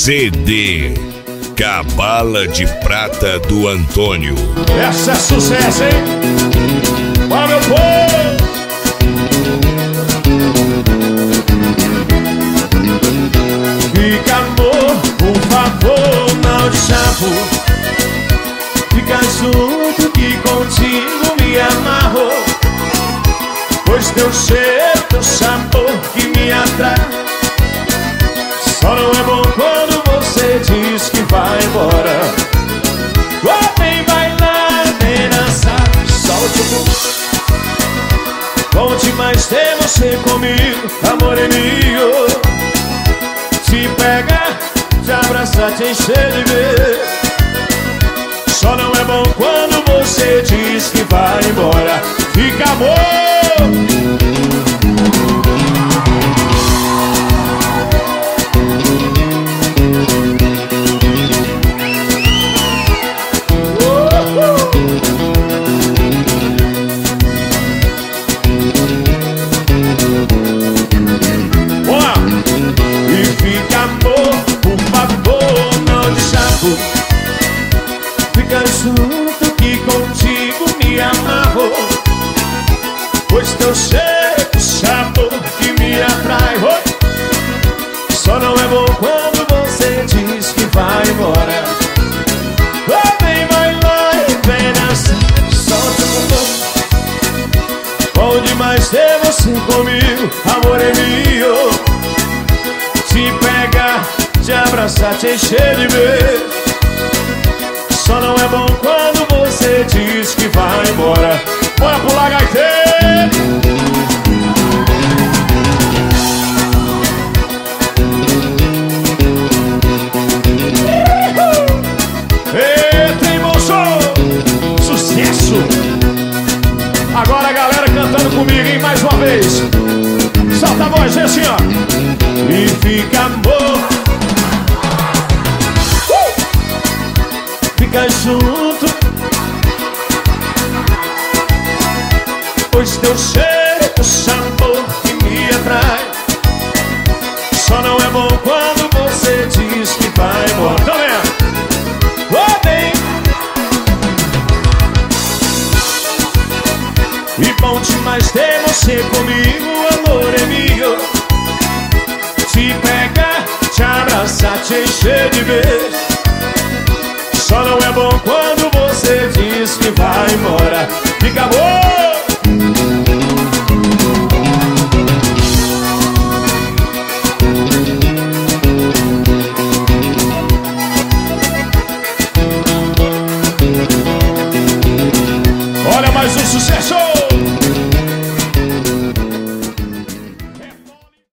CD Cabala de Prata do Antônio. Essa é sucesso, hein? Bora, meu povo! Fica, amor, por favor, não te chamo. Fica junto que contigo me amarro, pois teu cheiro, teu sabor que me atrai. Só não é bom quando você diz que vai embora. Oh, vem bailar, vem dançar, solte o corpo. Bom demais ter você comigo, amor é meu. Te pegar, te abraçar, te encher de beijo. Só não é bom quando você diz que vai embora. Fica, amor. Fica junto que contigo me amarro, pois teu cheiro, sabor que me atrai. Só não é bom quando você diz que vai embora. Oh, vem bailar e vem dançar, solta o corpo. Bom demais ter você comigo, amor é meu. Te pegar, te abraçar, te encher de beijo. Só não é bom quando você diz que vai embora. Bora pular, gaiteiro! Eita, emoção! Sucesso! Agora a galera cantando comigo, hein? Mais uma vez. Solta a voz, assim, ó. E fica, amor. Fica junto, pois teu cheiro, teu sabor que me atrai. Só não é bom quando você diz que vai embora. Tá vendo? Oh, bem. E bom demais ter você comigo, amor é meu. Te pegar, te abraçar, te encher de beijo. Só não é bom quando você diz que vai embora. Fica bom! Olha mais um sucesso!